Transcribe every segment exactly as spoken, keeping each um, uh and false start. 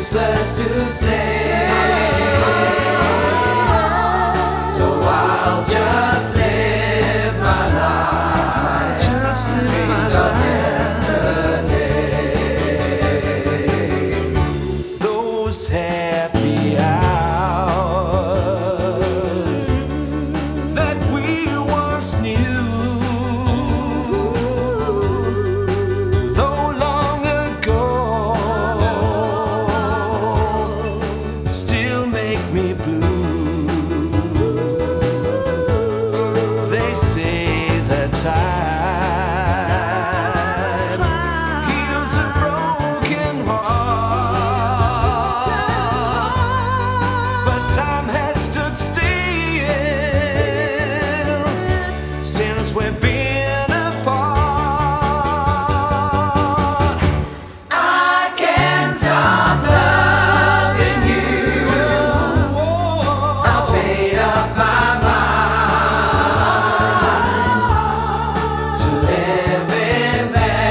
useless to say, so I'll just live my life, just live my life. Yesterday, those happy hours that we once knew, though long ago, still make me blue. They say that time heals a broken heart, but time has stood still since we've been apart. I can't stop loving you. I've made up my mind to live in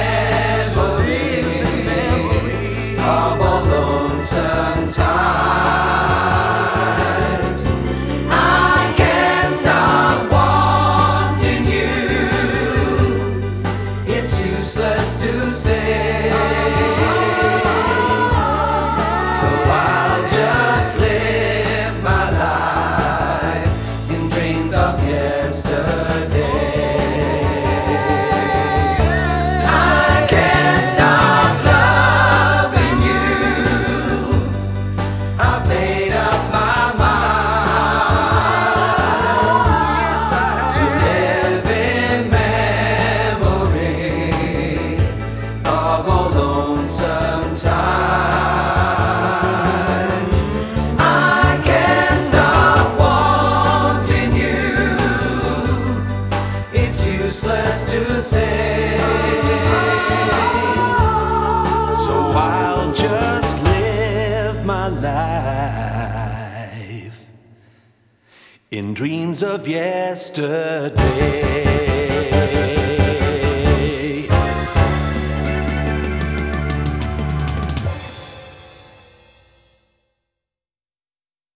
memory of all lonesome times. I can't stop wanting you. It's useless to say, so I'll just live my life in dreams of yesterday. I can't stop loving you. I've made up my mind to live in memory of all lonesome times. I can't stop wanting you. It's useless to say, so I'll just live my life in dreams of yesterday.